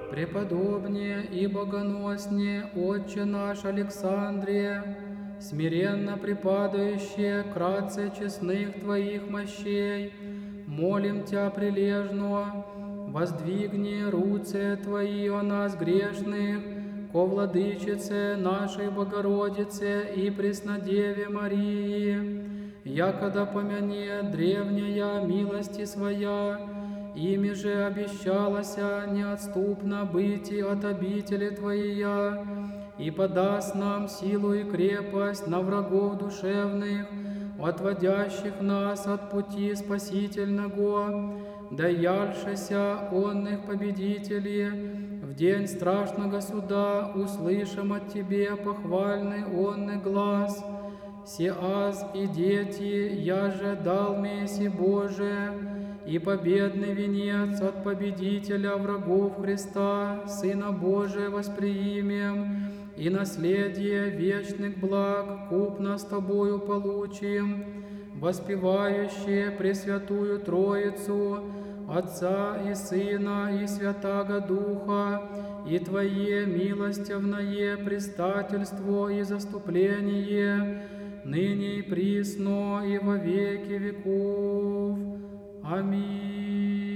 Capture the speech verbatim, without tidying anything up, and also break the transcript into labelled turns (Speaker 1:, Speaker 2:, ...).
Speaker 1: Преподобнее и богоноснее Отче наш Александрия, смиренно припадающие кратце честных Твоих мощей, молим Тя прилежно, воздвигни руце Твои о нас грешных, ко Владычице нашей Богородице и Преснодеве Марии, якогда помяне древняя милости Своя, ими же обещалася неотступно быть и от обители Твоя, и подаст нам силу и крепость на врагов душевных, отводящих нас от пути спасительного, да яльшися онных победителей, в день страшного суда услышим от Тебе похвальный онный глаз. Сеаз и дети, я же дал Месси Божие, и победный венец от победителя врагов Христа, Сына Божия восприимем, и наследие вечных благ купно с Тобою получим, воспевающие Пресвятую Троицу, Отца и Сына и Святаго Духа, и Твое милостивное предстательство и заступление, ныне и присно и во веки веков. Аминь.